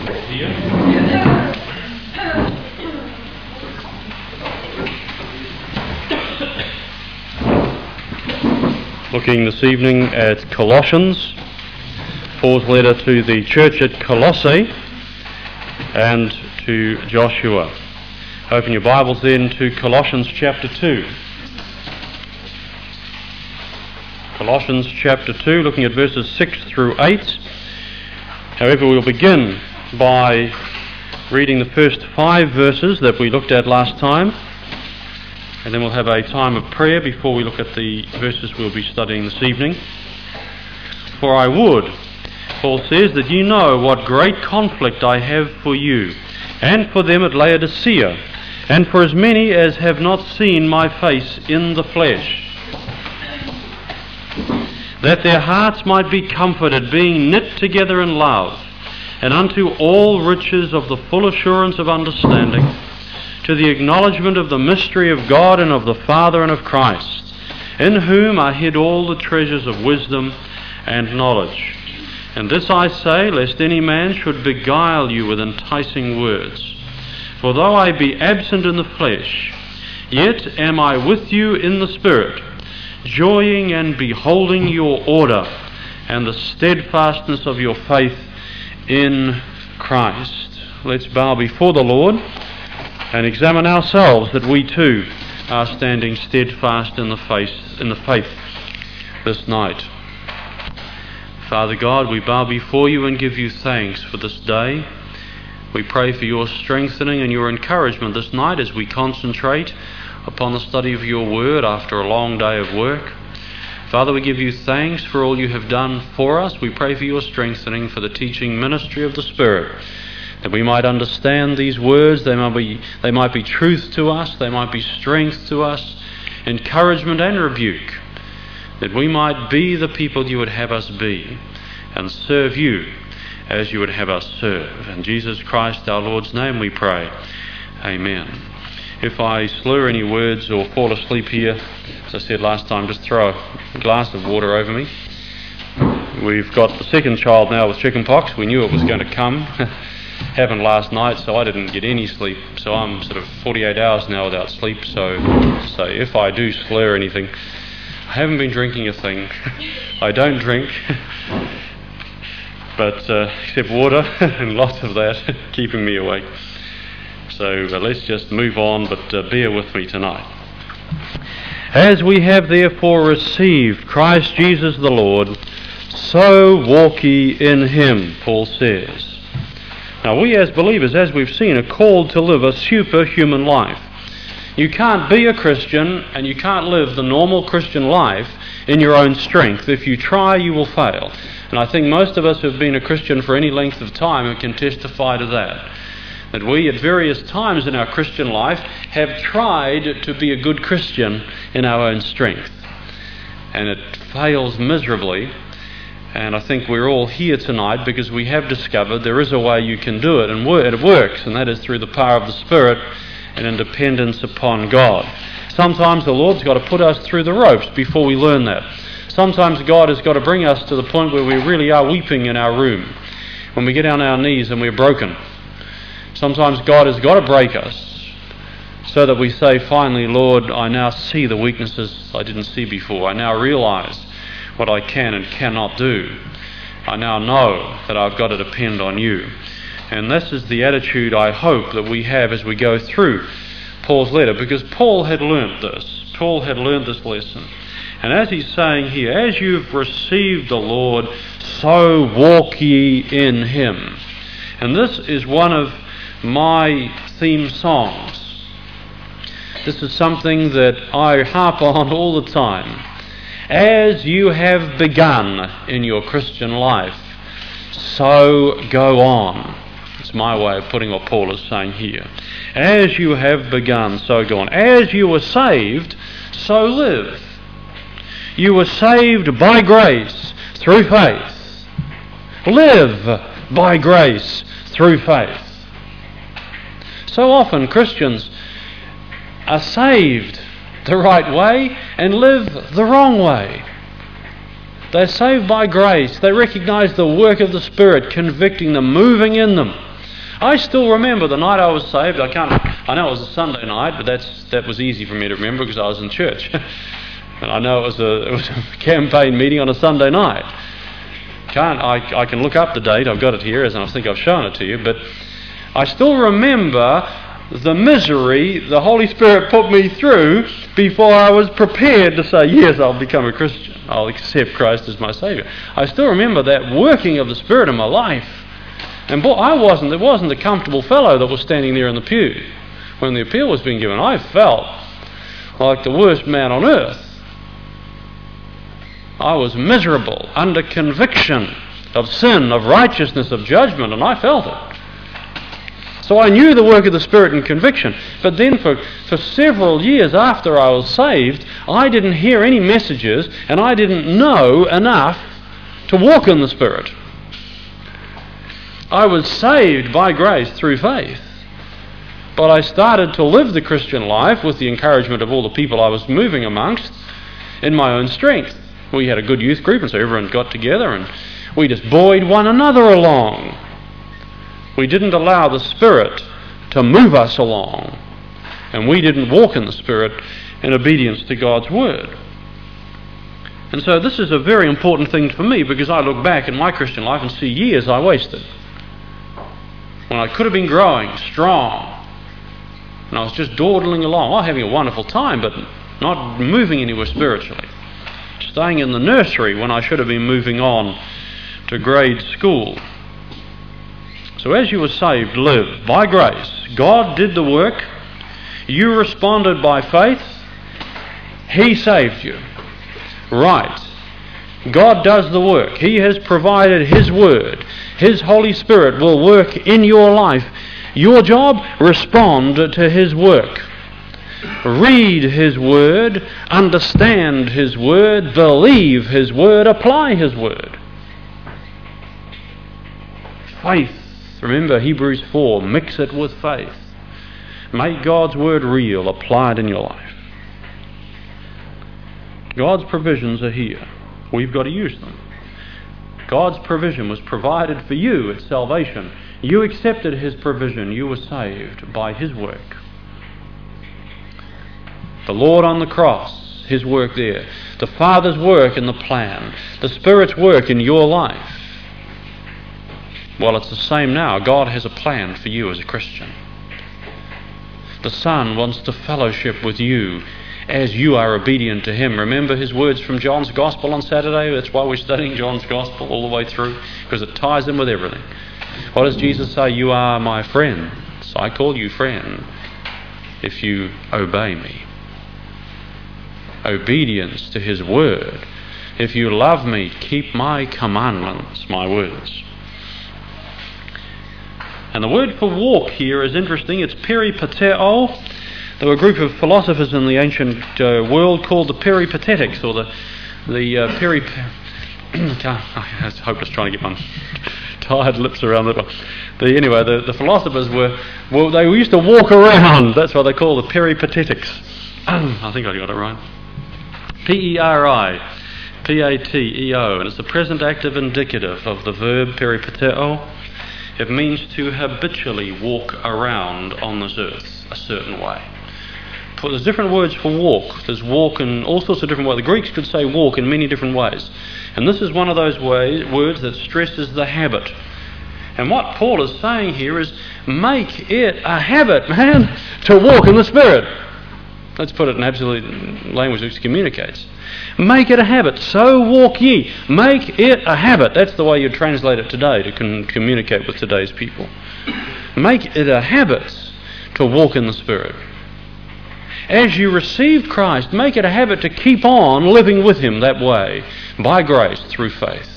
here. Looking this evening at Colossians, Paul's letter to the church at Colossae and to Joshua. Open your Bibles then to Colossians chapter 2. Colossians chapter 2, looking at verses 6 through 8. However, we'll begin by reading the first 5 verses that we looked at last time, and then we'll have a time of prayer before we look at the verses we'll be studying this evening. For I would, Paul says, that you know what great conflict I have for you, and for them at Laodicea, and for as many as have not seen my face in the flesh, that their hearts might be comforted, being knit together in love, and unto all riches of the full assurance of understanding, to the acknowledgement of the mystery of God and of the Father and of Christ, in whom are hid all the treasures of wisdom and knowledge. And this I say, lest any man should beguile you with enticing words. For though I be absent in the flesh, yet am I with you in the Spirit, joying and beholding your order and the steadfastness of your faith in Christ. Let's bow before the Lord and examine ourselves that we too are standing steadfast in the faith this night. Father God, we bow before you and give you thanks for this day. We pray for your strengthening and your encouragement this night as we concentrate upon the study of your word after a long day of work. Father, we give you thanks for all you have done for us. We pray for your strengthening for the teaching ministry of the Spirit, that we might understand these words. They might be truth to us, they might be strength to us, encouragement and rebuke, that we might be the people you would have us be and serve you as you would have us serve. In Jesus Christ our Lord's name we pray. Amen. If I slur any words or fall asleep here, as I said last time, just throw a glass of water over me. We've got the second child now with chickenpox. We knew it was going to come. Happened last night, so I didn't get any sleep. So I'm sort of 48 hours now without sleep. So if I do slur anything, I haven't been drinking a thing. I don't drink. But except water and lots of that keeping me awake. So let's just move on, but bear with me tonight. As we have therefore received Christ Jesus the Lord, so walk ye in him, Paul says. Now we as believers, as we've seen, are called to live a superhuman life. You can't be a Christian and you can't live the normal Christian life in your own strength. If you try, you will fail. And I think most of us who have been a Christian for any length of time can testify to that. That we at various times in our Christian life have tried to be a good Christian in our own strength. And it fails miserably. And I think we're all here tonight because we have discovered there is a way you can do it, and it works, and that is through the power of the Spirit and in dependence upon God. Sometimes the Lord's got to put us through the ropes before we learn that. Sometimes God has got to bring us to the point where we really are weeping in our room, when we get on our knees and we're broken. Sometimes God has got to break us so that we say, finally, Lord, I now see the weaknesses I didn't see before. I now realize what I can and cannot do. I now know that I've got to depend on you. And this is the attitude I hope that we have as we go through Paul's letter, because Paul had learnt this. Paul had learnt this lesson. And as he's saying here, as you've received the Lord, so walk ye in him. And this is one of my theme songs. This is something that I harp on all the time. As you have begun in your Christian life, so go on. It's my way of putting what Paul is saying here. As you have begun, so go on. As you were saved, so live. You were saved by grace through faith. Live by grace through faith. So often Christians are saved the right way and live the wrong way. They're saved by grace. They recognize the work of the Spirit convicting them, moving in them. I still remember the night I was saved. I know it was a Sunday night, but that was easy for me to remember because I was in church. And I know it was a campaign meeting on a Sunday night. I can look up the date. I've got it here, as I think I've shown it to you. But I still remember the misery the Holy Spirit put me through before I was prepared to say, yes, I'll become a Christian. I'll accept Christ as my Saviour. I still remember that working of the Spirit in my life. And boy, it wasn't a comfortable fellow that was standing there in the pew when the appeal was being given. I felt like the worst man on earth. I was miserable, under conviction of sin, of righteousness, of judgment, and I felt it. So I knew the work of the Spirit in conviction. But then for several years after I was saved, I didn't hear any messages, and I didn't know enough to walk in the Spirit. I was saved by grace through faith. But I started to live the Christian life with the encouragement of all the people I was moving amongst in my own strength. We had a good youth group, and so everyone got together and we just buoyed one another along. We didn't allow the Spirit to move us along, and we didn't walk in the Spirit in obedience to God's Word. And so this is a very important thing for me, because I look back in my Christian life and see years I wasted when I could have been growing strong, and I was just dawdling along, having a wonderful time, but not moving anywhere spiritually. Staying in the nursery when I should have been moving on to grade school. So as you were saved, live by grace. God did the work. You responded by faith. He saved you. Right. God does the work. He has provided His Word. His Holy Spirit will work in your life. Your job, respond to His work. Read His Word, understand His Word, believe His Word, apply His Word. Faith. Remember Hebrews 4, mix it with faith. Make God's Word real, apply it in your life. God's provisions are here. We've got to use them. God's provision was provided for you at salvation. You accepted His provision. You were saved by His work. The Lord on the cross, His work there. The Father's work in the plan. The Spirit's work in your life. Well, it's the same now. God has a plan for you as a Christian. The Son wants to fellowship with you as you are obedient to Him. Remember His words from John's Gospel on Saturday? That's why we're studying John's Gospel all the way through, because it ties in with everything. What does Jesus say? You are my friends. I call you friend if you obey me. Obedience to His Word. If you love me, keep my commandments, my words. And the word for walk here is interesting. It's peripateo. There were a group of philosophers in the ancient world called the Peripatetics, or the it's hopeless trying to get my tired lips around that one. The philosophers they used to walk around. That's why they call the Peripatetics. I think I got it right. Peripateo, and it's the present active indicative of the verb peripateo. It means to habitually walk around on this earth a certain way. There's different words for walk. There's walk in all sorts of different ways. The Greeks could say walk in many different ways. And this is one of those words that stresses the habit. And what Paul is saying here is, make it a habit, man, to walk in the Spirit. Let's put it in absolute language which communicates. Make it a habit. So walk ye. Make it a habit. That's the way you translate it today to communicate with today's people. Make it a habit to walk in the Spirit. As you received Christ, make it a habit to keep on living with Him that way, by grace, through faith.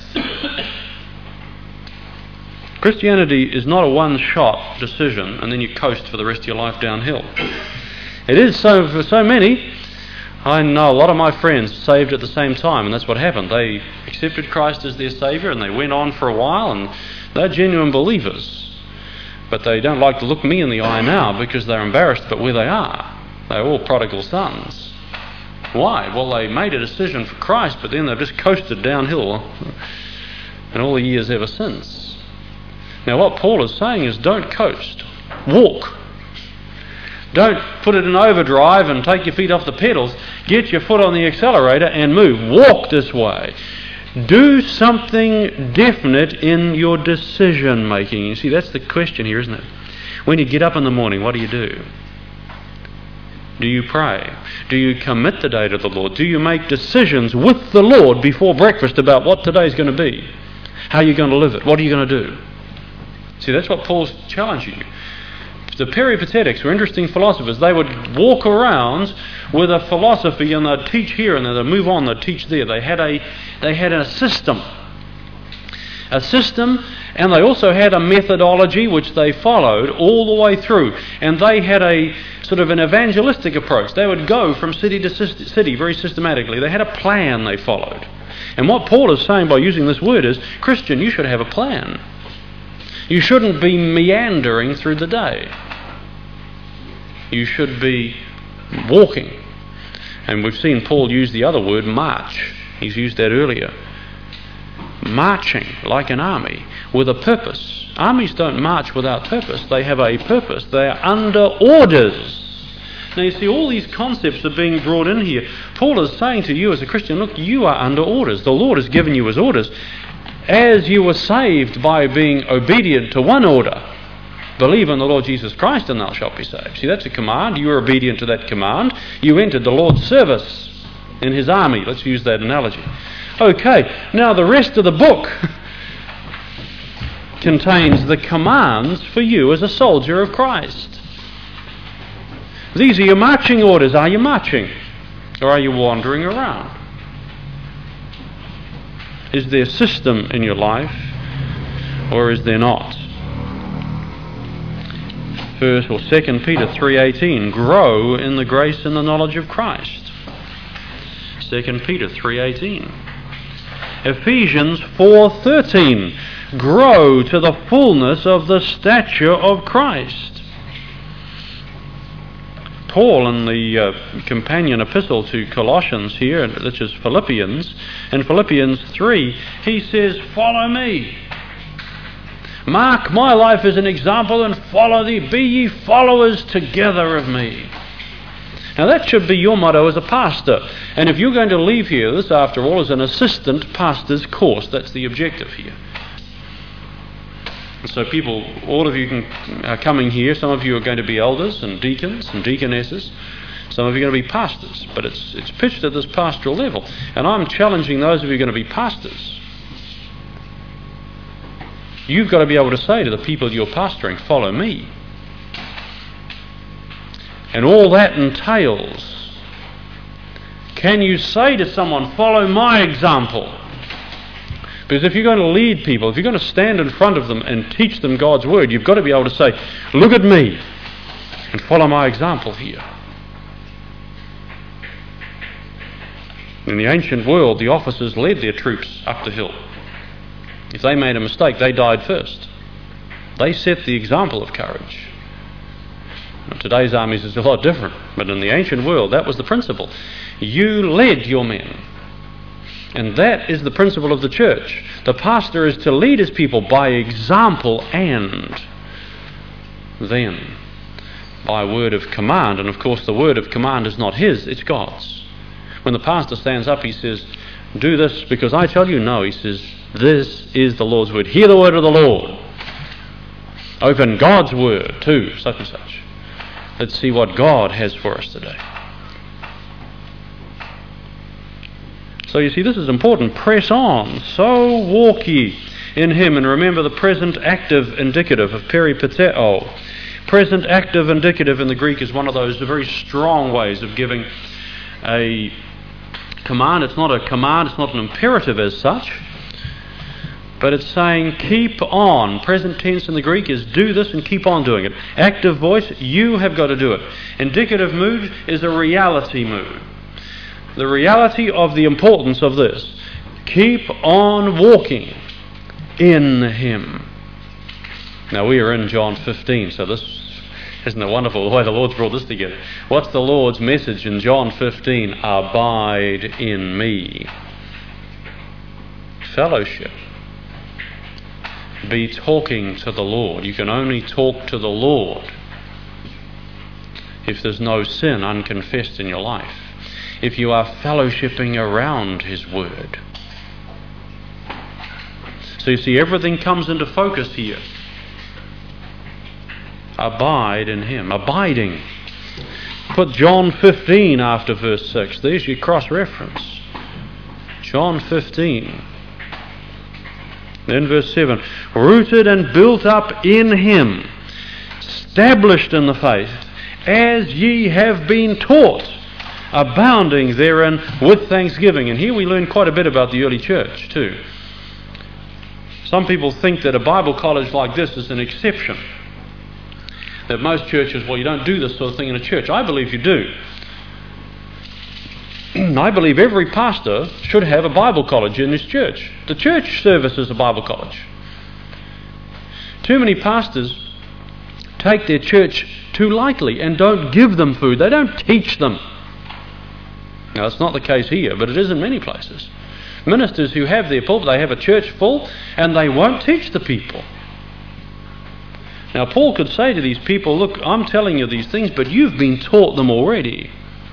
Christianity is not a one-shot decision and then you coast for the rest of your life downhill. It is so for so many. I know a lot of my friends saved at the same time, and that's what happened. They accepted Christ as their Saviour and they went on for a while, and they're genuine believers. But they don't like to look me in the eye now because they're embarrassed about where they are. They're all prodigal sons. Why? Well, they made a decision for Christ, but then they've just coasted downhill in all the years ever since. Now what Paul is saying is don't coast, walk. Don't put it in overdrive and take your feet off the pedals. Get your foot on the accelerator and move. Walk this way. Do something definite in your decision making. You see, that's the question here, isn't it? When you get up in the morning, what do? Do you pray? Do you commit the day to the Lord? Do you make decisions with the Lord before breakfast about what today's going to be? How you're going to live it? What are you going to do? See, that's what Paul's challenging you. The Peripatetics were interesting philosophers. They would walk around with a philosophy and they'd teach here and then they'd move on, they'd teach there. They had a system. And they also had a methodology which they followed all the way through. And they had a sort of an evangelistic approach. They would go from city to city very systematically. They had a plan they followed. And what Paul is saying by using this word is, Christian, you should have a plan. You shouldn't be meandering through the day. You should be walking. And we've seen Paul use the other word, march. He's used that earlier. Marching like an army with a purpose. Armies don't march without purpose. They have a purpose. They are under orders. Now you see, all these concepts are being brought in here. Paul is saying to you as a Christian, look, you are under orders. The Lord has given you his orders. As you were saved by being obedient to one order, believe in the Lord Jesus Christ and thou shalt be saved. See, that's a command. You were obedient to that command. You entered the Lord's service in his army. Let's use that analogy. Okay, now the rest of the book contains the commands for you as a soldier of Christ. These are your marching orders. Are you marching? Or are you wandering around? Is there system in your life, or is there not? 1 or 2 Peter 3:18, grow in the grace and the knowledge of Christ. 2 Peter 3:18. Ephesians 4:13, grow to the fullness of the stature of Christ. Paul in the companion epistle to Colossians here, which is Philippians, in Philippians 3, he says, follow me. Mark my life as an example and follow thee. Be ye followers together of me. Now that should be your motto as a pastor. And if you're going to leave here, this after all is an assistant pastor's course. That's the objective here. So people, all of you are coming here. Some of you are going to be elders and deacons and deaconesses. Some of you are going to be pastors. But it's pitched at this pastoral level. And I'm challenging those of you who are going to be pastors. You've got to be able to say to the people you're pastoring, follow me. And all that entails, can you say to someone, follow my example? Because if you're going to lead people, if you're going to stand in front of them and teach them God's word, you've got to be able to say, look at me and follow my example here. In the ancient world, the officers led their troops up the hill. If they made a mistake, they died first. They set the example of courage. Now, today's armies is a lot different, but in the ancient world, that was the principle. You led your men. And that is the principle of the church. The pastor is to lead his people by example and then by word of command. And of course the word of command is not his, it's God's. When the pastor stands up, he says, do this because I tell you. No, he says, this is the Lord's word. Hear the word of the Lord. Open God's word too, such and such. Let's see what God has for us today. So you see, this is important. Press on. So walk ye in him. And remember the present active indicative of peripateo. Present active indicative in the Greek is one of those very strong ways of giving a command. It's not a command, it's not an imperative as such. But it's saying keep on. Present tense in the Greek is do this and keep on doing it. Active voice, you have got to do it. Indicative mood is a reality mood. The reality of the importance of this. Keep on walking in him. Now we are in John 15, so this isn't it wonderful the way the Lord's brought this together. What's the Lord's message in John 15? Abide in me. Fellowship. be talking to the Lord. You can only talk to the Lord if there's no sin unconfessed in your life, if you are fellowshipping around His Word. So you see, everything comes into focus here. Abide in Him. Abiding. Put John 15 after verse 6. There's your cross-reference. John 15. Then verse 7. Rooted and built up in Him, established in the faith, as ye have been taught, abounding therein with thanksgiving. And here we learn quite a bit about the early church too. Some people think that a Bible college like this is an exception. That most churches, well, you don't do this sort of thing in a church. I believe you do. I believe every pastor should have a Bible college in his church. The church service is a Bible college. Too many pastors take their church too lightly and don't give them food. They don't teach them. Now, it's not the case here, but it is in many places. Ministers who have their pulpit, they have a church full, and they won't teach the people. Now, Paul could say to these people, look, I'm telling you these things, but you've been taught them already.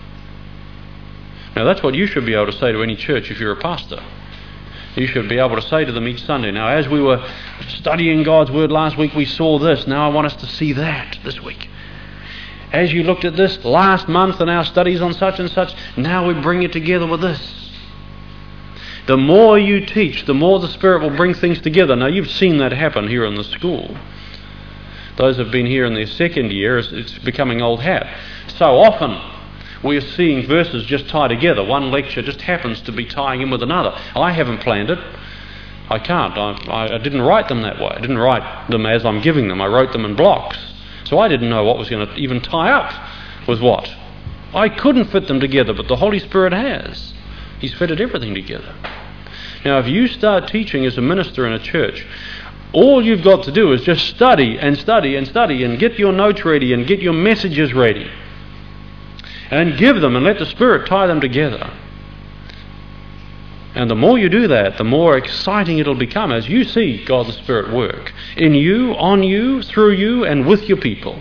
Now, that's what you should be able to say to any church if you're a pastor. You should be able to say to them each Sunday, now, as we were studying God's Word last week, we saw this. Now I want us to see that this week. As you looked at this last month in our studies on such and such, now we bring it together with this. The more you teach, the more the Spirit will bring things together. Now, you've seen that happen here in the school. Those who have been here in their second year, it's becoming old hat. So often we are seeing verses just tie together. One lecture just happens to be tying in with another. I haven't planned it. I can't. I didn't write them that way. I didn't write them as I'm giving them. I wrote them in blocks. So I didn't know what was going to even tie up with what. I couldn't fit them together, but the Holy Spirit has. He's fitted everything together. Now, if you start teaching as a minister in a church, all you've got to do is just study and study and study and get your notes ready and get your messages ready and give them and let the Spirit tie them together. And the more you do that, the more exciting it'll become as you see God the Spirit work in you, on you, through you, and with your people.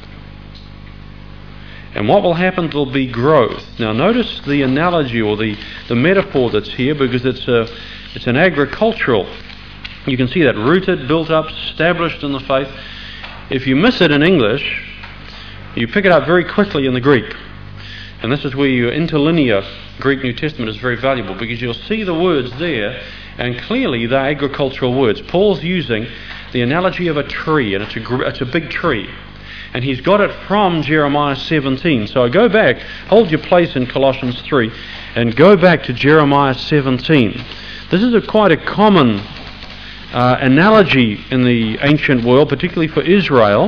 And what will happen? There'll be growth. Now notice the analogy or the metaphor that's here, because it's an agricultural. You can see that rooted, built up, established in the faith. If you miss it in English, you pick it up very quickly in the Greek. And this is where your interlinear Greek New Testament is very valuable, because you'll see the words there, and clearly they're agricultural words. Paul's using the analogy of a tree, and it's a big tree. And he's got it from Jeremiah 17. So go back, hold your place in Colossians 3, and go back to Jeremiah 17. This is quite a common analogy in the ancient world, particularly for Israel.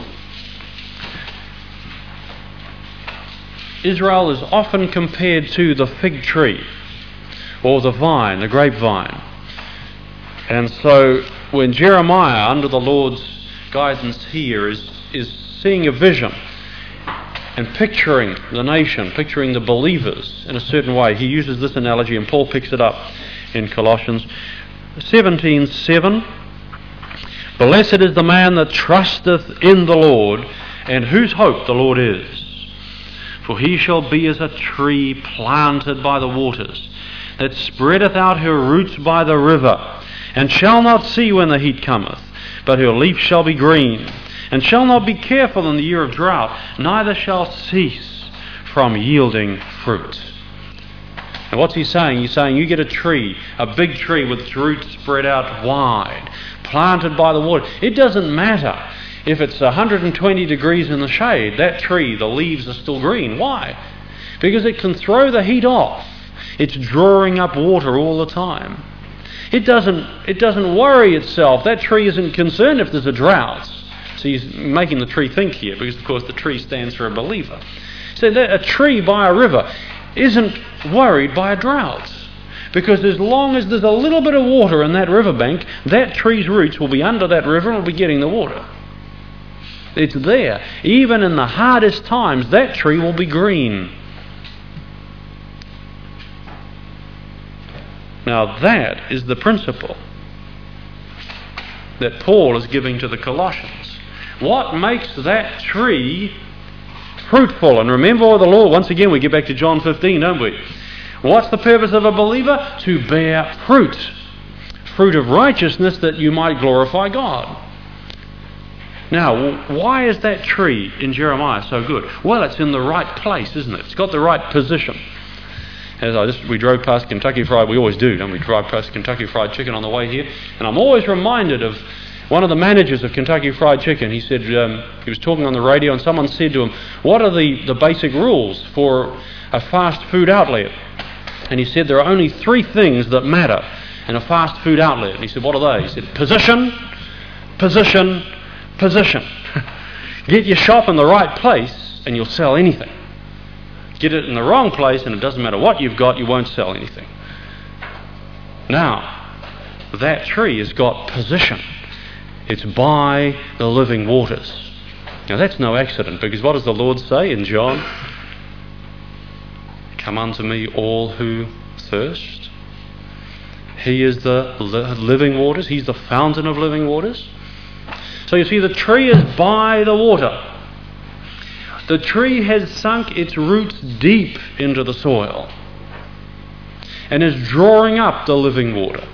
Israel is often compared to the fig tree, or the vine, the grapevine. And so when Jeremiah, under the Lord's guidance here, is seeing a vision and picturing the nation, picturing the believers in a certain way, he uses this analogy, and Paul picks it up in Colossians 17:7. Blessed is the man that trusteth in the Lord, and whose hope the Lord is. For he shall be as a tree planted by the waters, that spreadeth out her roots by the river, and shall not see when the heat cometh, but her leaf shall be green, and shall not be careful in the year of drought, neither shall cease from yielding fruit. And what's he saying? He's saying you get a tree, a big tree with its roots spread out wide, planted by the water. It doesn't matter if it's 120 degrees in the shade. That tree, the leaves are still green. Why? Because it can throw the heat off. It's drawing up water all the time. It doesn't worry itself. That tree isn't concerned if there's a drought. So he's making the tree think here, because of course the tree stands for a believer. So that a tree by a river isn't worried by a drought, because as long as there's a little bit of water in that riverbank, that tree's roots will be under that river and will be getting the water. It's there. Even in the hardest times, that tree will be green. Now that is the principle. that Paul is giving to the Colossians. What makes that tree fruitful? And remember the Lord, once again we get back to John 15, don't we? What's the purpose of a believer? To bear fruit. Fruit of righteousness, that you might glorify God. Now, why is that tree in Jeremiah so good? Well, it's in the right place, isn't it? It's got the right position. We drove past Kentucky Fried, we always do, don't we? Drive past Kentucky Fried Chicken on the way here, and I'm always reminded of one of the managers of Kentucky Fried Chicken. He said, he was talking on the radio, and someone said to him, what are the basic rules for a fast food outlet? And he said, there are only 3 things that matter in a fast food outlet. And he said, what are they? He said, position, position, position. Get your shop in the right place and you'll sell anything. Get it in the wrong place and it doesn't matter what you've got, you won't sell anything. Now, that tree has got position. It's by the living waters. Now that's no accident, because what does the Lord say in John? Come unto me all who thirst. He is the living waters. He's the fountain of living waters. So you see, the tree is by the water. The tree has sunk its roots deep into the soil and is drawing up the living water.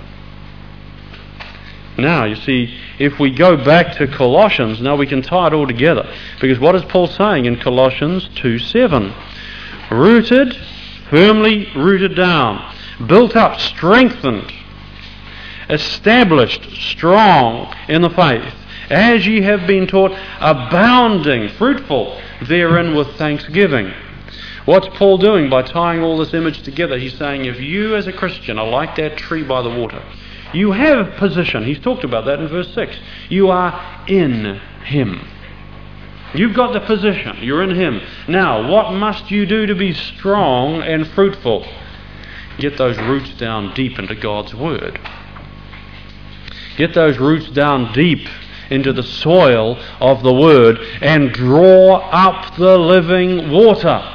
Now, you see, if we go back to Colossians, now we can tie it all together. Because what is Paul saying in Colossians 2:7? Rooted, firmly rooted down, built up, strengthened, established, strong in the faith, as ye have been taught, abounding, fruitful therein with thanksgiving. What's Paul doing by tying all this image together? He's saying, if you as a Christian are like that tree by the water, you have position. He's talked about that in verse 6. You are in Him. You've got the position. You're in Him. Now, what must you do to be strong and fruitful? Get those roots down deep into God's Word. Get those roots down deep into the soil of the Word and draw up the living water.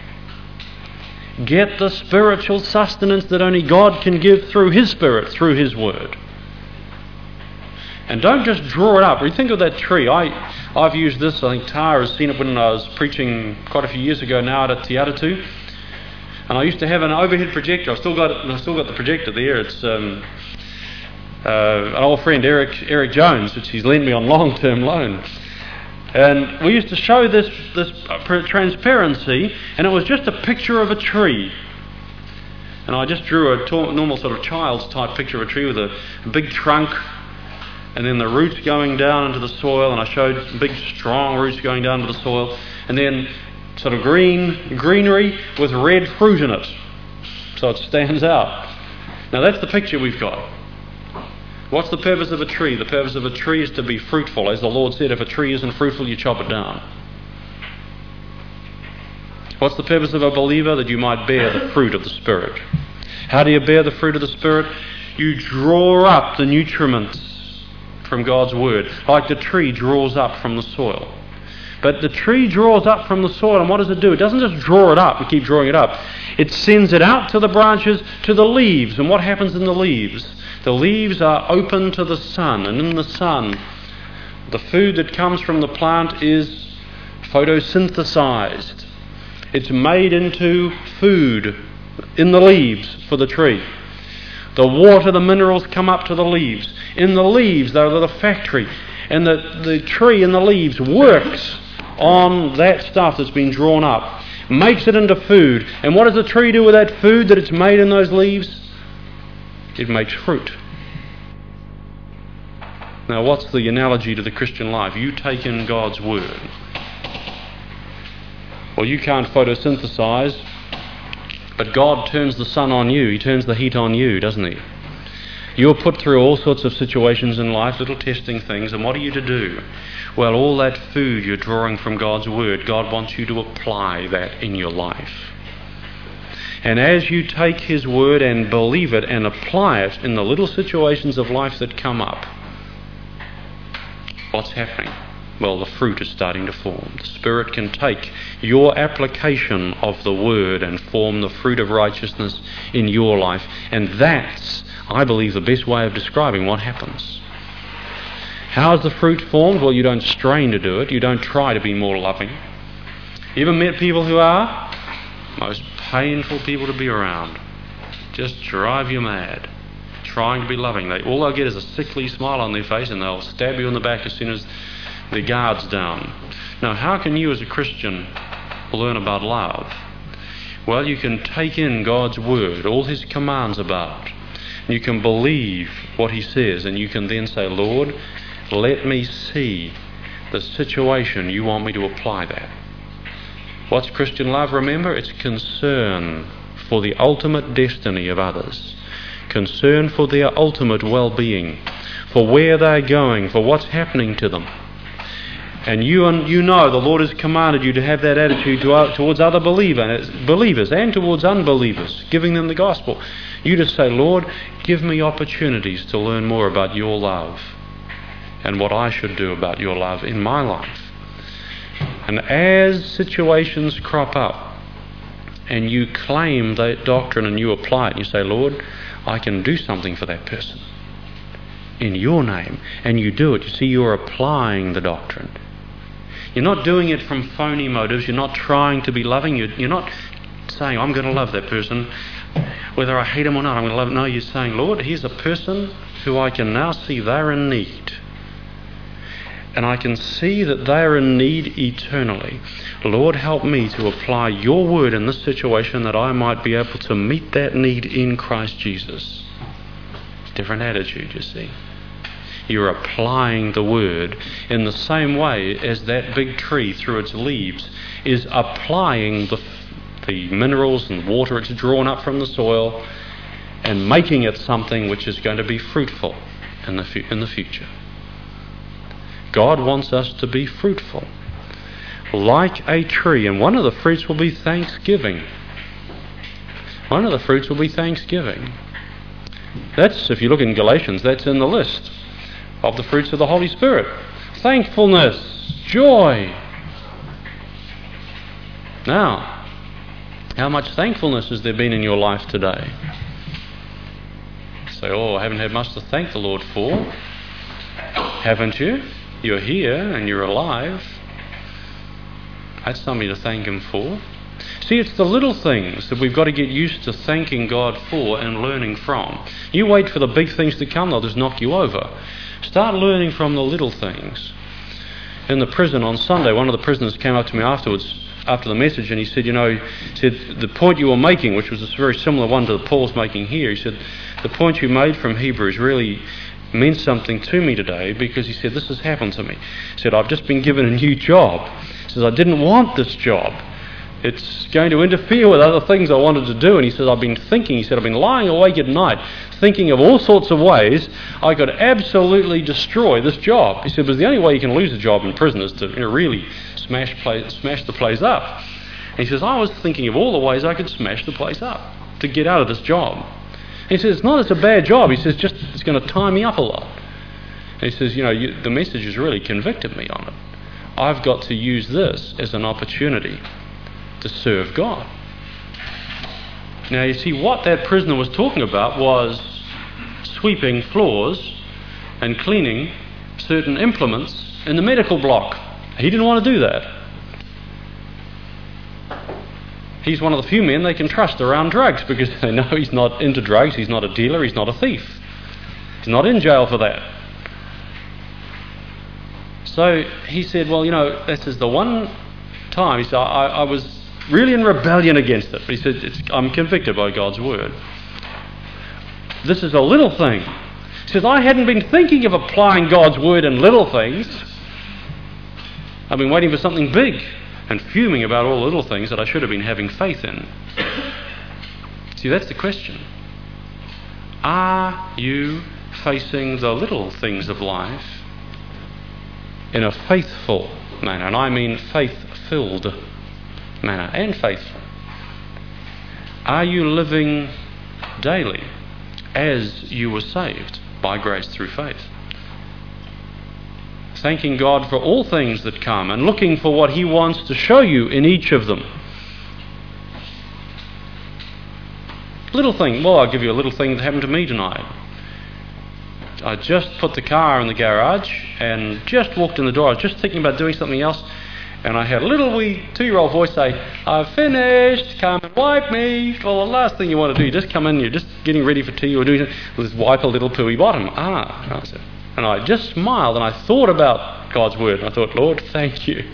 Get the spiritual sustenance that only God can give through His Spirit, through His Word. And don't just draw it up. When you think of that tree, I've used this, I think Tara has seen it when I was preaching quite a few years ago now at Te Aratu. And I used to have an overhead projector. I've still got the projector there. It's an old friend, Eric Jones, which he's lent me on long-term loan. And we used to show this transparency, and it was just a picture of a tree. And I just drew a normal sort of child's type picture of a tree with a big trunk, and then the roots going down into the soil, and I showed big strong roots going down into the soil, and then sort of greenery with red fruit in it, so it stands out. Now that's the picture we've got. What's the purpose of a tree? The purpose of a tree is to be fruitful. As the Lord said, if a tree isn't fruitful, you chop it down. What's the purpose of a believer? That you might bear the fruit of the Spirit. How do you bear the fruit of the Spirit? You draw up the nutriments from God's Word, like the tree draws up from the soil. But the tree draws up from the soil, and what does it do? It doesn't just draw it up and keep drawing it up. It sends it out to the branches, to the leaves. And what happens in the leaves? The leaves are open to the sun, and in the sun, the food that comes from the plant is photosynthesized. It's made into food in the leaves for the tree. The water, the minerals come up to the leaves. In the leaves, they're the factory, and the tree in the leaves works on that stuff that's been drawn up, makes it into food. And what does the tree do with that food that it's made in those leaves? It makes fruit. Now, what's the analogy to the Christian life? You take in God's Word. Well, you can't photosynthesize, but God turns the sun on you. He turns the heat on you, doesn't He? You're put through all sorts of situations in life, little testing things, and what are you to do? Well, all that food you're drawing from God's Word, God wants you to apply that in your life. And as you take His Word and believe it and apply it in the little situations of life that come up, what's happening? Well, the fruit is starting to form. The Spirit can take your application of the Word and form the fruit of righteousness in your life. And that's, I believe, the best way of describing what happens. How's the fruit formed? Well, you don't strain to do it. You don't try to be more loving. You ever met people who are most painful people to be around? Just drive you mad. Trying to be loving. All they'll get is a sickly smile on their face, and they'll stab you in the back as soon as their guard's down. Now, how can you as a Christian learn about love? Well, you can take in God's word, all his commands about it. You can believe what he says, and you can then say, Lord, let me see the situation you want me to apply that. What's Christian love? Remember, it's concern for the ultimate destiny of others. Concern for their ultimate well-being, for where they're going, for what's happening to them. And you know the Lord has commanded you to have that attitude towards other believers and towards unbelievers, giving them the gospel. You just say, Lord, give me opportunities to learn more about your love and what I should do about your love in my life. And as situations crop up and you claim that doctrine and you apply it and you say, Lord, I can do something for that person in your name, and you do it, you see, you're applying the doctrine. You're not doing it from phony motives. You're not trying to be loving. You're not saying, I'm going to love that person whether I hate him or not. I'm going to love him. No, you're saying, Lord, here's a person who I can now see they're in need. And I can see that they're in need eternally. Lord, help me to apply your word in this situation that I might be able to meet that need in Christ Jesus. Different attitude, you see. You're applying the word in the same way as that big tree through its leaves is applying the minerals and water it's drawn up from the soil and making it something which is going to be fruitful in the future. God wants us to be fruitful, like a tree, and one of the fruits will be thanksgiving. One of the fruits will be thanksgiving. That's, if you look in Galatians, that's in the list of the fruits of the Holy Spirit. Thankfulness, joy. Now, how much thankfulness has there been in your life today? You say, I haven't had much to thank the Lord for. Haven't you? You're here and you're alive. That's something to thank him for. See, it's the little things that we've got to get used to thanking God for and learning from. You wait for the big things to come, they'll just knock you over. Start learning from the little things. In the prison on Sunday, one of the prisoners came up to me afterwards, after the message, and he said, the point you were making, which was a very similar one to Paul's making here, he said, the point you made from Hebrews really meant something to me today, because he said, this has happened to me. He said, I've just been given a new job. He says, I didn't want this job. It's going to interfere with other things I wanted to do. And he said, I've been lying awake at night thinking of all sorts of ways I could absolutely destroy this job. He said, but the only way you can lose a job in prison is to really smash the place up. And he says, I was thinking of all the ways I could smash the place up to get out of this job. He says, it's not as a bad job. He says, just it's going to tie me up a lot. And he says, the message has really convicted me on it. I've got to use this as an opportunity to serve God. Now, you see, what that prisoner was talking about was sweeping floors and cleaning certain implements in the medical block. He didn't want to do that. He's one of the few men they can trust around drugs, because they know he's not into drugs, he's not a dealer, he's not a thief. He's not in jail for that. So he said, this is the one time. He said, I was really in rebellion against it. But he said, I'm convicted by God's word. This is a little thing. He says, I hadn't been thinking of applying God's word in little things. I've been waiting for something big and fuming about all the little things that I should have been having faith in. See, that's the question. Are you facing the little things of life in a faithful manner? And I mean faith-filled manner and faithful. Are you living daily as you were saved by grace through faith? Thanking God for all things that come and looking for what he wants to show you in each of them. Little thing, I'll give you a little thing that happened to me tonight. I just put the car in the garage and just walked in the door. I was just thinking about doing something else, and I had a little wee 2-year-old voice say, "I've finished, come and wipe me." Well, the last thing you want to do, you just come in, you're just getting ready for tea or doing something, just wipe a little pooey bottom. And I just smiled, and I thought about God's word, and I thought, Lord, thank you.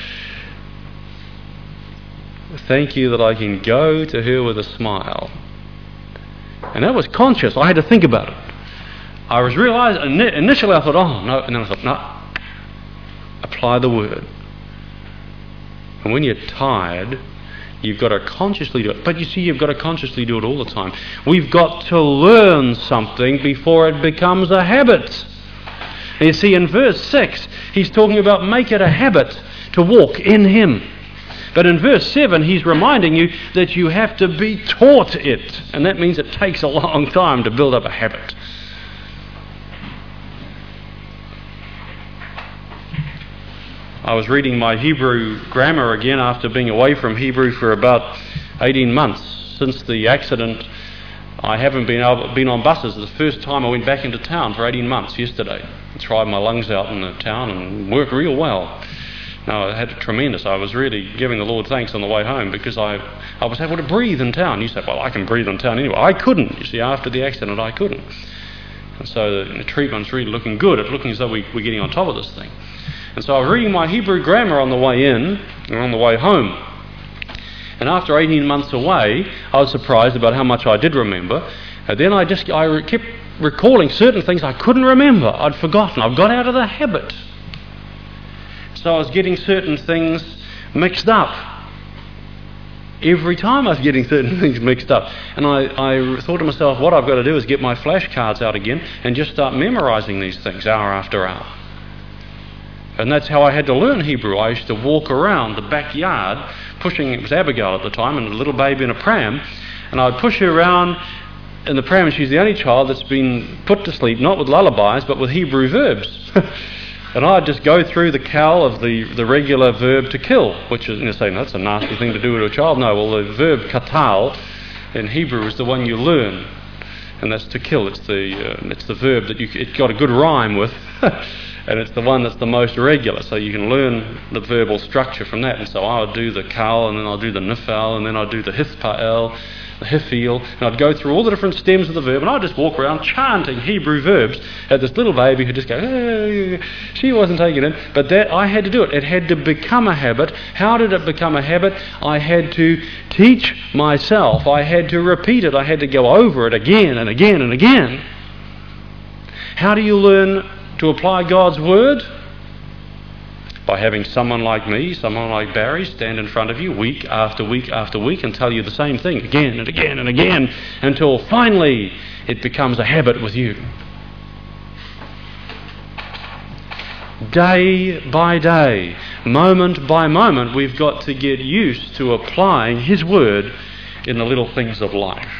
Thank you that I can go to her with a smile. And that was conscious. I had to think about it. I was realizing, initially I thought, oh, no, and then I thought, no, apply the word. And when you're tired, you've got to consciously do it. But you see, you've got to consciously do it all the time. We've got to learn something before it becomes a habit. And you see, in verse 6, he's talking about make it a habit to walk in him. But in verse 7, he's reminding you that you have to be taught it. And that means it takes a long time to build up a habit. I was reading my Hebrew grammar again after being away from Hebrew for about 18 months. Since the accident, I haven't been on buses. The first time I went back into town for 18 months yesterday. I tried my lungs out in the town and worked real well. No, I had tremendous. I was really giving the Lord thanks on the way home because I was able to breathe in town. You say, well, I can breathe in town anyway. I couldn't. You see, after the accident, I couldn't. And so the treatment's really looking good. It's looking as though we're getting on top of this thing. And so I was reading my Hebrew grammar on the way in and on the way home. And after 18 months away, I was surprised about how much I did remember. And then I kept recalling certain things I couldn't remember. I'd forgotten. I've got out of the habit. So I was getting certain things mixed up. Every time I was getting certain things mixed up. And I thought to myself, what I've got to do is get my flashcards out again and just start memorizing these things hour after hour. And that's how I had to learn Hebrew. I used to walk around the backyard pushing, it was Abigail at the time, and a little baby in a pram, and I'd push her around in the pram, and she's the only child that's been put to sleep, not with lullabies, but with Hebrew verbs. And I'd just go through the cowl of the regular verb to kill, which is, saying that's a nasty thing to do to a child. No, well, the verb katal in Hebrew is the one you learn, and that's to kill. It's the verb that it's got a good rhyme with. And it's the one that's the most regular, so you can learn the verbal structure from that. And so I would do the kal, and then I'll do the nifal, and then I'll do the hithpael, the hifil, and I'd go through all the different stems of the verb, and I'd just walk around chanting Hebrew verbs at this little baby who'd just go, hey. She wasn't taking it, but that I had to do it. It had to become a habit. How did it become a habit? I had to teach myself. I had to repeat it. I had to go over it again and again and again. How do you learn to apply God's word? By having someone like me, someone like Barry, stand in front of you week after week after week and tell you the same thing again and again and again until finally it becomes a habit with you. Day by day, moment by moment, we've got to get used to applying His word in the little things of life.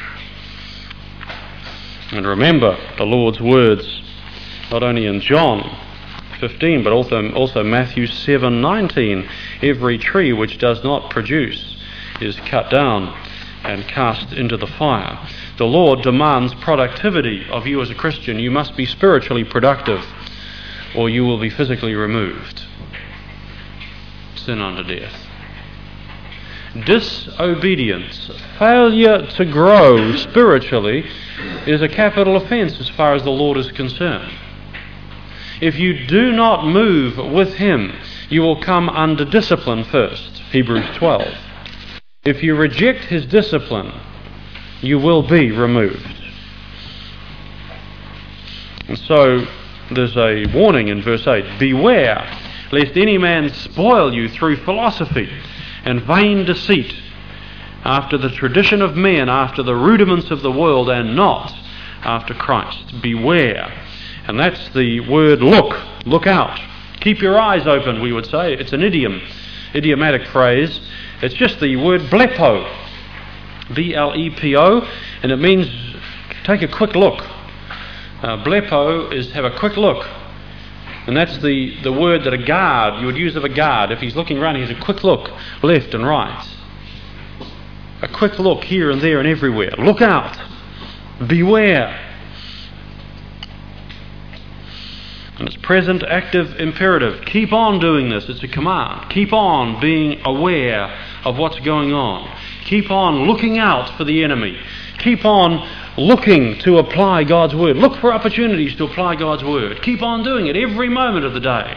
And remember the Lord's words not only in John 15, but also Matthew 7:19. Every tree which does not produce is cut down and cast into the fire. The Lord demands productivity of you as a Christian. You must be spiritually productive, or you will be physically removed. Sin unto death. Disobedience, failure to grow spiritually, is a capital offence as far as the Lord is concerned. If you do not move with Him, you will come under discipline first. Hebrews 12. If you reject His discipline, you will be removed. And so there's a warning in verse 8. Beware lest any man spoil you through philosophy and vain deceit, after the tradition of men, after the rudiments of the world, and not after Christ. Beware. And that's the word look out. Keep your eyes open, we would say. It's an idiomatic phrase. It's just the word blepo, B-L-E-P-O, and it means take a quick look. Blepo is have a quick look. And that's the word that a guard, you would use of a guard. If he's looking around, he has a quick look, left and right. A quick look here and there and everywhere. Look out. Beware. And it's present active imperative. Keep on doing this. It's a command. Keep on being aware of what's going on. Keep on looking out for the enemy. Keep on looking to apply God's word. Look for opportunities to apply God's word. Keep on doing it every moment of the day.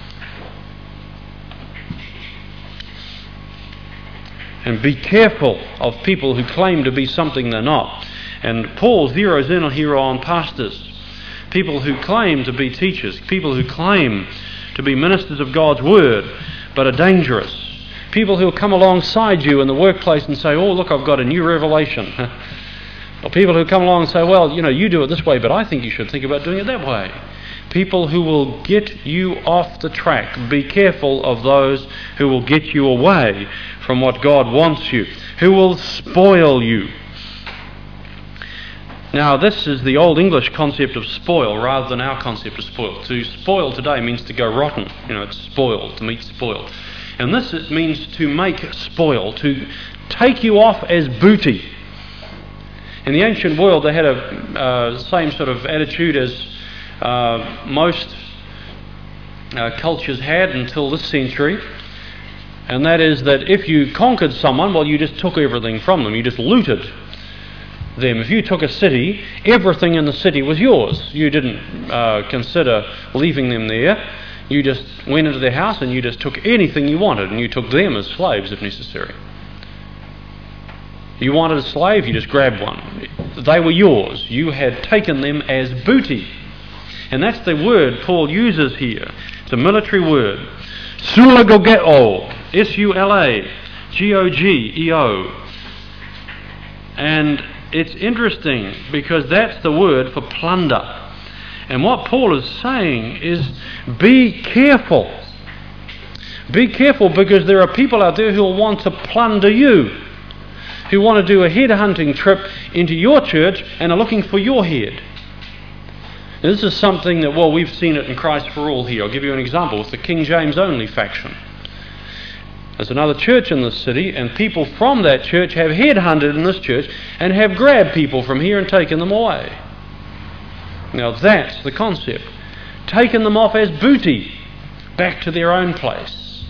And be careful of people who claim to be something they're not. And Paul zeroes in here on pastors. People who claim to be teachers. People who claim to be ministers of God's word, but are dangerous. People who will come alongside you in the workplace and say, oh, look, I've got a new revelation. Or people who come along and say, well, you do it this way, but I think you should think about doing it that way. People who will get you off the track. Be careful of those who will get you away from what God wants you, who will spoil you. Now, this is the old English concept of spoil rather than our concept of spoil. To spoil today means to go rotten. It's spoiled, to meet spoiled. And this it means to make spoil, to take you off as booty. In the ancient world, they had a same sort of attitude as most cultures had until this century. And that is that if you conquered someone, well, you just took everything from them. You just looted them. If you took a city, everything in the city was yours. You didn't consider leaving them there. You just went into their house and you just took anything you wanted, and you took them as slaves if necessary. You wanted a slave, you just grabbed one. They were yours. You had taken them as booty. And that's the word Paul uses here. It's a military word. Sulagogeo. S-U-L-A-G-O-G-E-O. And it's interesting because that's the word for plunder. And what Paul is saying is be careful. Be careful, because there are people out there who will want to plunder you, who want to do a head-hunting trip into your church and are looking for your head. Now, this is something that, well, we've seen it in Christ for All here. I'll give you an example with the King James only faction. There's another church in this city, and people from that church have headhunted in this church and have grabbed people from here and taken them away. Now that's the concept. Taken them off as booty back to their own place.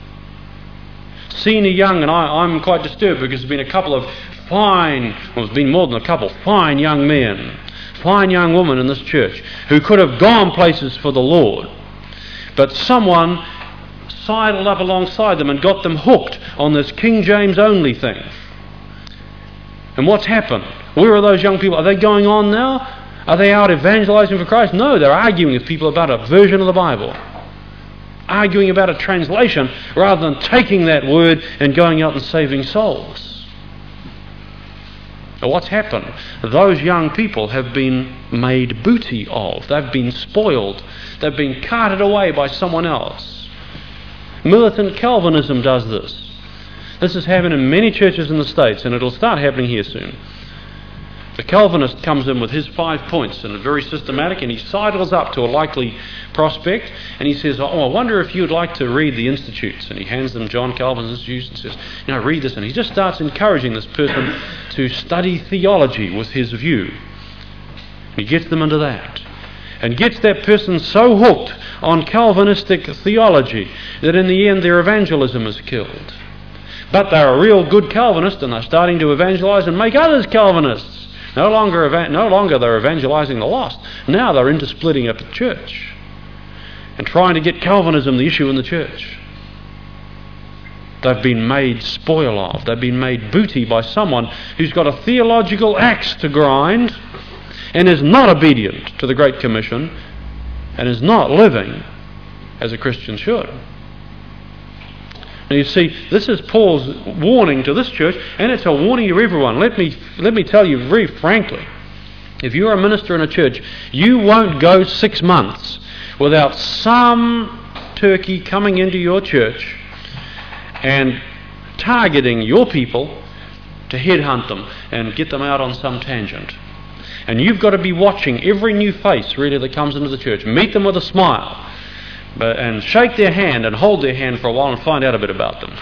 Senior young, and I'm quite disturbed because there's been a couple of fine, well, there's been more than a couple, fine young men, fine young women in this church who could have gone places for the Lord. But someone sidled up alongside them and got them hooked on this King James only thing. And what's happened? Where are those young people? Are they going on now? Are they out evangelizing for Christ? No, they're arguing with people about a version of the Bible. Arguing about a translation rather than taking that word and going out and saving souls. Now, what's happened? Those young people have been made booty of. They've been spoiled. They've been carted away by someone else. Militant Calvinism does this. This has happened in many churches in the States, and it'll start happening here soon. The Calvinist comes in with his 5 points and very systematic, and he sidles up to a likely prospect and he says, I wonder if you'd like to read the Institutes. And he hands them John Calvin's Institutes and says, read this. And he just starts encouraging this person to study theology with his view. He gets them into that and gets that person so hooked on Calvinistic theology that in the end their evangelism is killed. But they're a real good Calvinist, and they're starting to evangelize and make others Calvinists. No longer they're evangelizing the lost. Now they're into splitting up the church and trying to get Calvinism the issue in the church. They've been made spoil of. They've been made booty by someone who's got a theological axe to grind and is not obedient to the Great Commission and is not living as a Christian should. And you see, this is Paul's warning to this church, and it's a warning to everyone. Let me tell you very frankly, if you're a minister in a church, you won't go 6 months without some turkey coming into your church and targeting your people to headhunt them and get them out on some tangent. And you've got to be watching every new face really that comes into the church. Meet them with a smile. And shake their hand and hold their hand for a while and find out a bit about them.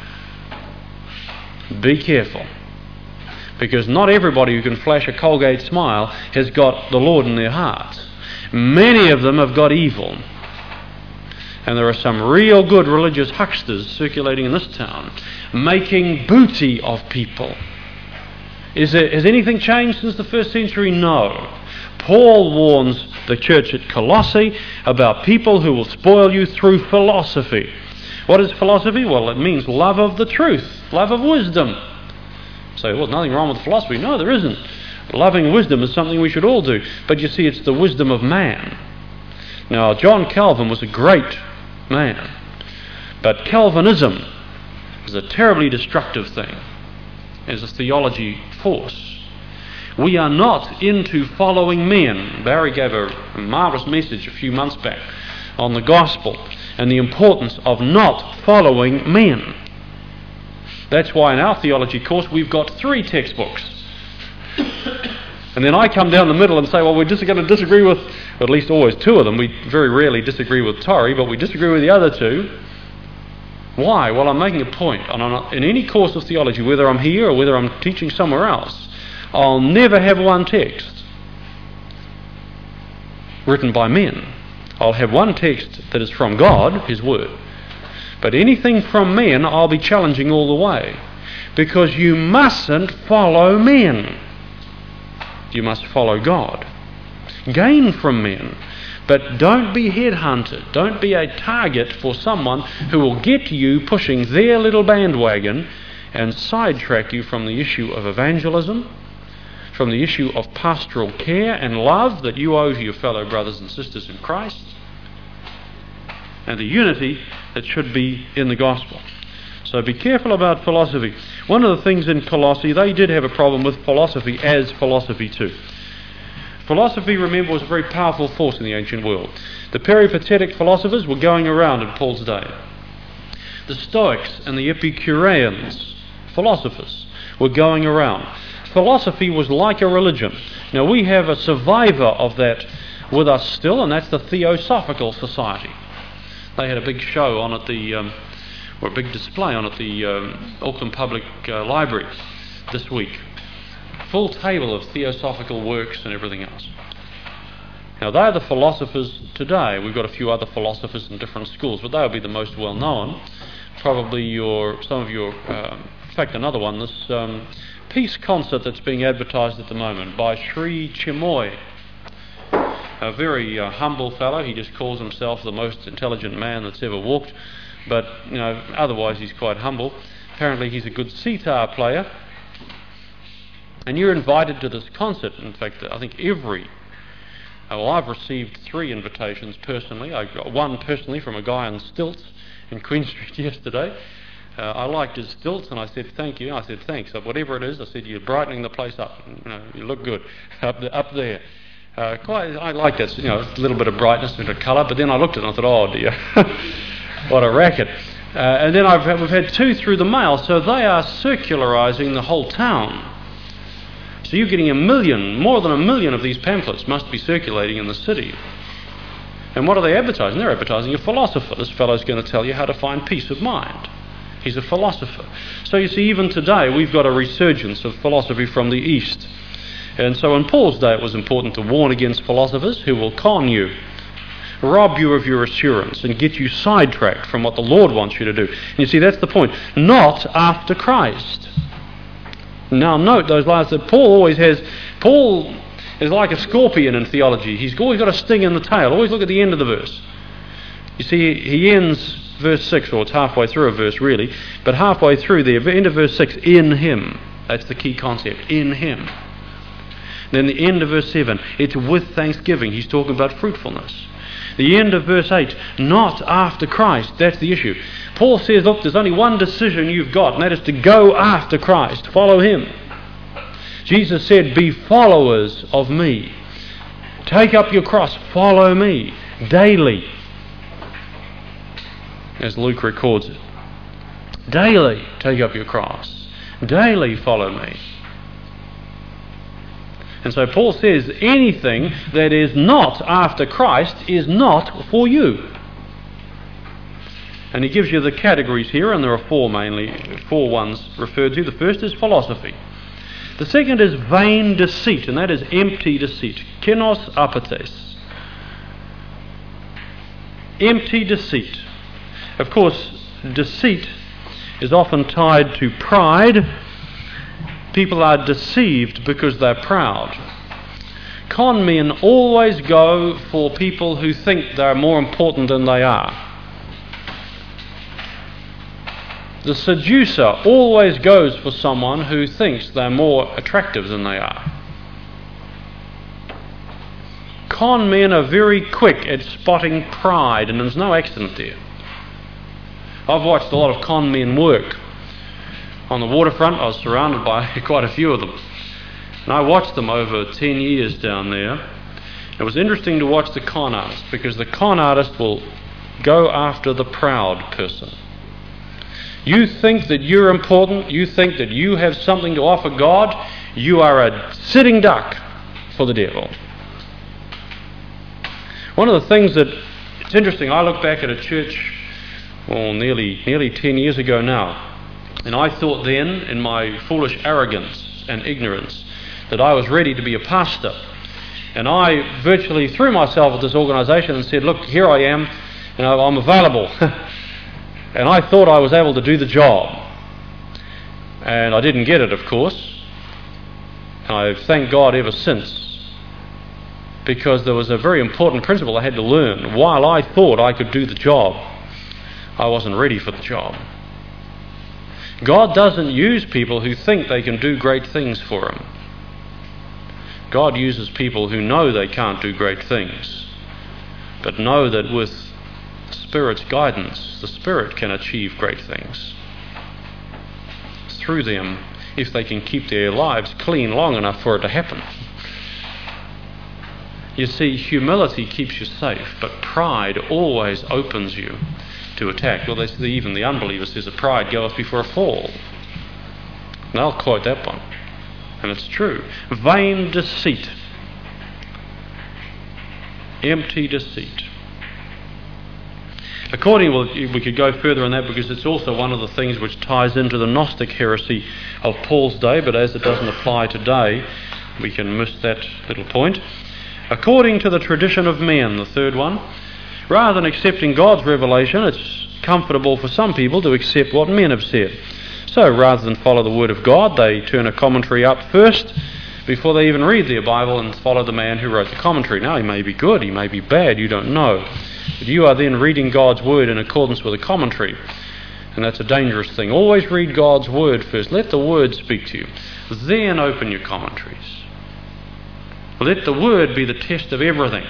Be careful. Because not everybody who can flash a Colgate smile has got the Lord in their heart. Many of them have got evil. And there are some real good religious hucksters circulating in this town, making booty of people. Has anything changed since the first century? No. Paul warns the church at Colossae about people who will spoil you through philosophy. What is philosophy? Well, it means love of the truth, love of wisdom. Say, well, nothing wrong with philosophy. No, there isn't. Loving wisdom is something we should all do. But you see, it's the wisdom of man. Now, John Calvin was a great man. But Calvinism is a terribly destructive thing as a theology force. We are not into following men. Barry gave a marvellous message a few months back on the gospel and the importance of not following men. That's why in our theology course we've got 3 textbooks. And then I come down the middle and say, well, we're just going to disagree with, or at least always 2 of them. We very rarely disagree with Torrey, but we disagree with the other 2. Why? Well, I'm making a point. In any course of theology, whether I'm here or whether I'm teaching somewhere else, I'll never have one text written by men. I'll have one text that is from God, His Word. But anything from men, I'll be challenging all the way. Because you mustn't follow men. You must follow God. Gain from men. But don't be headhunted. Don't be a target for someone who will get you pushing their little bandwagon and sidetrack you from the issue of evangelism, from the issue of pastoral care and love that you owe to your fellow brothers and sisters in Christ, and the unity that should be in the gospel. So be careful about philosophy. One of the things in Colossae, they did have a problem with philosophy as philosophy too. Philosophy, remember, was a very powerful force in the ancient world. The peripatetic philosophers were going around in Paul's day. The Stoics and the Epicureans, philosophers, were going around. Philosophy was like a religion. Now we have a survivor of that with us still, and that's the Theosophical Society. They had a big show on at or a big display on at the Auckland Public Library this week. Full table of theosophical works and everything else. Now they are the philosophers today. We've got a few other philosophers in different schools, but they'll be the most well known. Probably in fact another one, this peace concert that's being advertised at the moment by Sri Chinmoy, a very humble fellow. He just calls himself the most intelligent man that's ever walked, but otherwise he's quite humble. Apparently he's a good sitar player, and you're invited to this concert. In fact, I think I've received 3 invitations personally. I got one personally from a guy on stilts in Queen Street yesterday. I liked his stilts, and I said, thank you. I said, thanks. Whatever it is, I said, you're brightening the place up. You look good up there. I like that, a little bit of brightness, a bit of colour. But then I looked at it and I thought, oh dear, what a racket. And then we've had 2 through the mail, so they are circularising the whole town. So you're getting more than a million of these pamphlets must be circulating in the city. And what are they advertising? They're advertising a philosopher. This fellow's going to tell you how to find peace of mind. He's a philosopher. So you see, even today we've got a resurgence of philosophy from the East. And so in Paul's day it was important to warn against philosophers who will con you, rob you of your assurance, and get you sidetracked from what the Lord wants you to do. And you see, that's the point. Not after Christ. Now note those lines that Paul is like a scorpion in theology. He's always got a sting in the tail. Always look at the end of the verse. You see, he ends verse 6, or it's halfway through a verse really, but halfway through there, end of verse 6, in him. That's the key concept, in him. Then the end of verse 7, it's with thanksgiving. He's talking about fruitfulness. The end of verse 8, not after Christ. That's the issue. Paul says, look, there's only one decision you've got, and that is to go after Christ. Follow him. Jesus said, be followers of me. Take up your cross. Follow me daily. As Luke records it. Daily take up your cross. Daily follow me. And so Paul says anything that is not after Christ is not for you. And he gives you the categories here, and there are 4 ones referred to. The first is philosophy. The second is vain deceit, and that is empty deceit. Kenos apates. Empty deceit. Of course, deceit is often tied to pride. People are deceived because they're proud. Con men always go for people who think they're more important than they are. The seducer always goes for someone who thinks they're more attractive than they are. Con men are very quick at spotting pride, and there's no accident there. I've watched a lot of con men work. On the waterfront, I was surrounded by quite a few of them. And I watched them over 10 years down there. It was interesting to watch the con artist, because the con artist will go after the proud person. You think that you're important, you think that you have something to offer God, you are a sitting duck for the devil. One of the things that, it's interesting, I look back at a church, nearly 10 years ago now, and I thought then, in my foolish arrogance and ignorance, that I was ready to be a pastor. And I virtually threw myself at this organisation and said, look, here I am, I'm available. And I thought I was able to do the job. And I didn't get it, of course. And I've thanked God ever since, because there was a very important principle I had to learn. While I thought I could do the job, I wasn't ready for the job. God doesn't use people who think they can do great things for Him. God uses people who know they can't do great things, but know that with the Spirit's guidance, the Spirit can achieve great things through them, if they can keep their lives clean long enough for it to happen. You see, humility keeps you safe, but pride always opens you to attack. Well, even the unbeliever says that pride goeth before a fall. And I'll quote that one. And it's true. Vain deceit. Empty deceit. We could go further on that, because it's also one of the things which ties into the Gnostic heresy of Paul's day, but as it doesn't apply today, we can miss that little point. According to the tradition of men, the third one, rather than accepting God's revelation, it's comfortable for some people to accept what men have said. So rather than follow the Word of God, they turn a commentary up first before they even read their Bible and follow the man who wrote the commentary. Now, he may be good, he may be bad, you don't know. But you are then reading God's Word in accordance with a commentary. And that's a dangerous thing. Always read God's Word first. Let the Word speak to you. Then open your commentaries. Let the Word be the test of everything.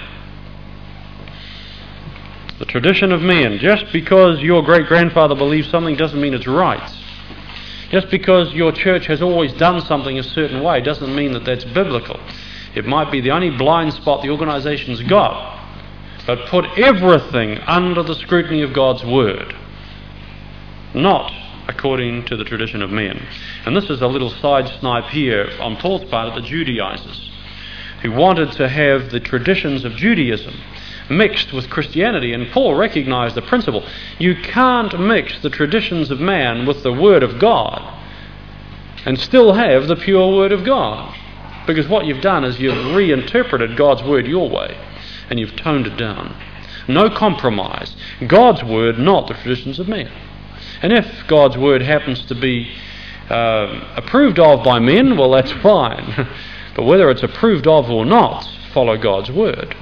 The tradition of men. Just because your great-grandfather believes something doesn't mean it's right. Just because your church has always done something a certain way doesn't mean that that's biblical. It might be the only blind spot the organisation's got. But put everything under the scrutiny of God's Word, not according to the tradition of men. And this is a little side snipe here on Paul's part at the Judaizers, who wanted to have the traditions of Judaism mixed with Christianity. And Paul recognized the principle. You can't mix the traditions of man with the Word of God and still have the pure Word of God. Because what you've done is you've reinterpreted God's Word your way, and you've toned it down. No compromise. God's Word, not the traditions of men. And if God's Word happens to be approved of by men, well, that's fine. But whether it's approved of or not, follow God's Word.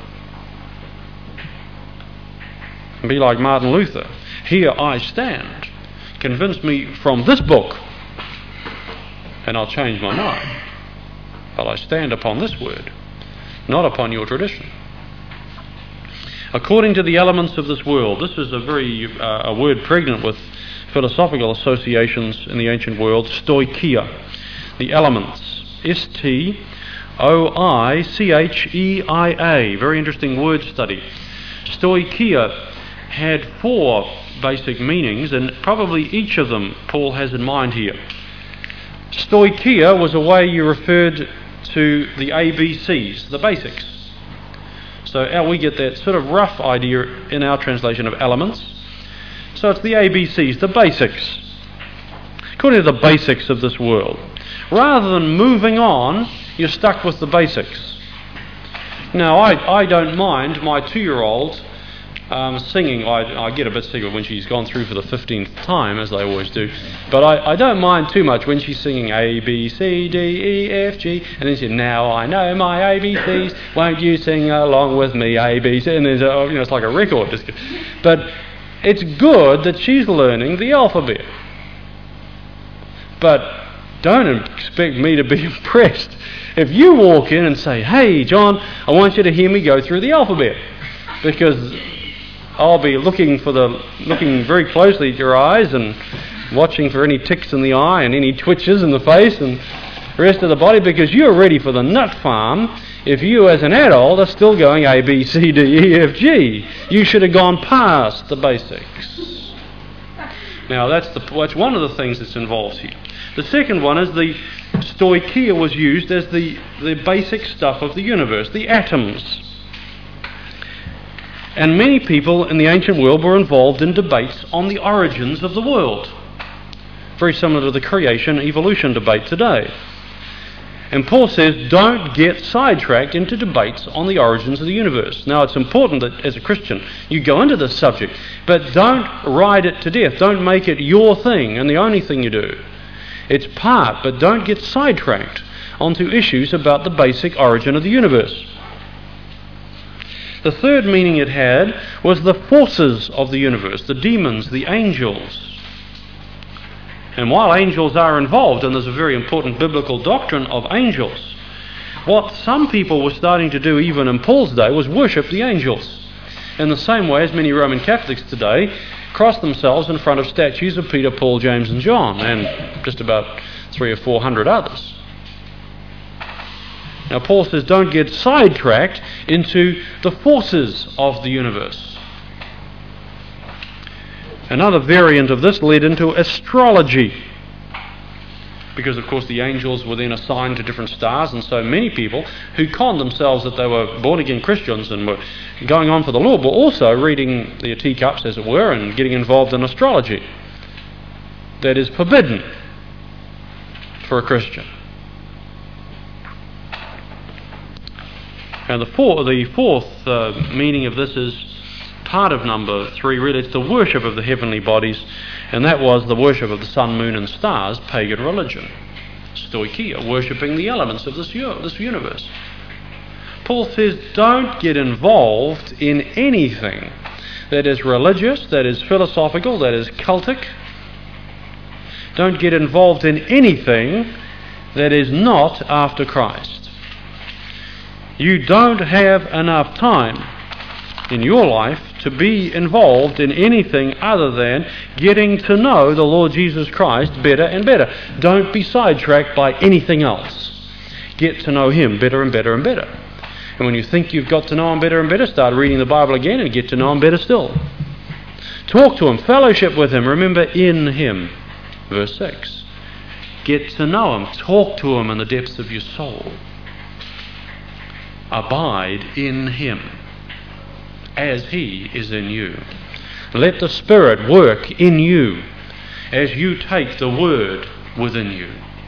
And be like Martin Luther. Here I stand. Convince me from this book, and I'll change my mind. But I stand upon this Word, not upon your tradition. According to the elements of this world. This is a word pregnant with philosophical associations in the ancient world. Stoicheia. The elements. Stoicheia. Very interesting word study. Stoicheia had 4 basic meanings, and probably each of them Paul has in mind here. Stoicheia was a way you referred to the ABCs, the basics. So we get that sort of rough idea in our translation of elements. So it's the ABCs, the basics. According to the basics of this world. Rather than moving on, you're stuck with the basics. Now, I don't mind my 2-year-old singing. I get a bit sick of it when she's gone through for the 15th time, as they always do. But I don't mind too much when she's singing A, B, C, D, E, F, G, and then she says, now I know my ABCs, won't you sing along with me, A, B, C, and there's it's like a record. But it's good that she's learning the alphabet. But don't expect me to be impressed if you walk in and say, hey, John, I want you to hear me go through the alphabet. Because I'll be looking very closely at your eyes and watching for any ticks in the eye and any twitches in the face and the rest of the body, because you're ready for the nut farm. If you as an adult are still going A, B, C, D, E, F, G, you should have gone past the basics. Now that's one of the things that's involved here. The second one is the stoicheia was used as the basic stuff of the universe, the atoms. And many people in the ancient world were involved in debates on the origins of the world, very similar to the creation-evolution debate today. And Paul says, don't get sidetracked into debates on the origins of the universe. Now, it's important that as a Christian you go into this subject, but don't ride it to death. Don't make it your thing and the only thing you do. It's part, but don't get sidetracked onto issues about the basic origin of the universe. The third meaning it had was the forces of the universe, the demons, the angels. And while angels are involved, and there's a very important biblical doctrine of angels, what some people were starting to do even in Paul's day was worship the angels. In the same way as many Roman Catholics today cross themselves in front of statues of Peter, Paul, James and John, and just about 300 or 400 others. Now Paul says don't get sidetracked into the forces of the universe. Another variant of this led into astrology, because of course the angels were then assigned to different stars, and so many people who conned themselves that they were born again Christians and were going on for the Lord were also reading their teacups, as it were, and getting involved in astrology. That is forbidden for a Christian. And the fourth meaning of this is part of number 3, really. It's the worship of the heavenly bodies, and that was the worship of the sun, moon and stars, pagan religion. Stoicheia, worshipping the elements of this universe. Paul says don't get involved in anything that is religious, that is philosophical, that is cultic. Don't get involved in anything that is not after Christ. You don't have enough time in your life to be involved in anything other than getting to know the Lord Jesus Christ better and better. Don't be sidetracked by anything else. Get to know Him better and better and better. And when you think you've got to know Him better and better, start reading the Bible again and get to know Him better still. Talk to Him, fellowship with Him, remember, in Him. Verse 6. Get to know Him, talk to Him in the depths of your soul. Abide in Him as He is in you. Let the Spirit work in you as you take the Word within you.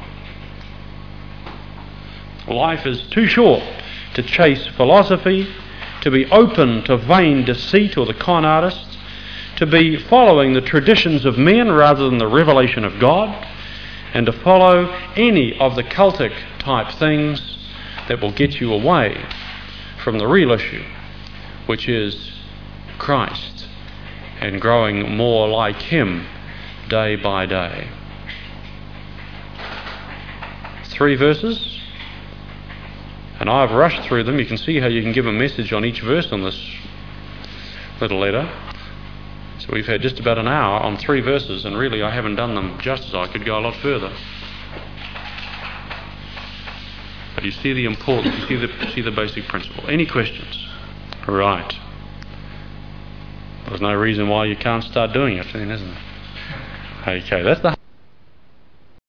Life is too short to chase philosophy, to be open to vain deceit or the con artists, to be following the traditions of men rather than the revelation of God, and to follow any of the cultic type things that will get you away from the real issue, which is Christ and growing more like Him day by day. 3 verses, and I've rushed through them. You can see how you can give a message on each verse on this little letter. So we've had just about an hour on 3 verses, and really I haven't done them justice. I could go a lot further. But you see the importance, you see the basic principle. Any questions? Right. There's no reason why you can't start doing it then, isn't there? Okay, that's the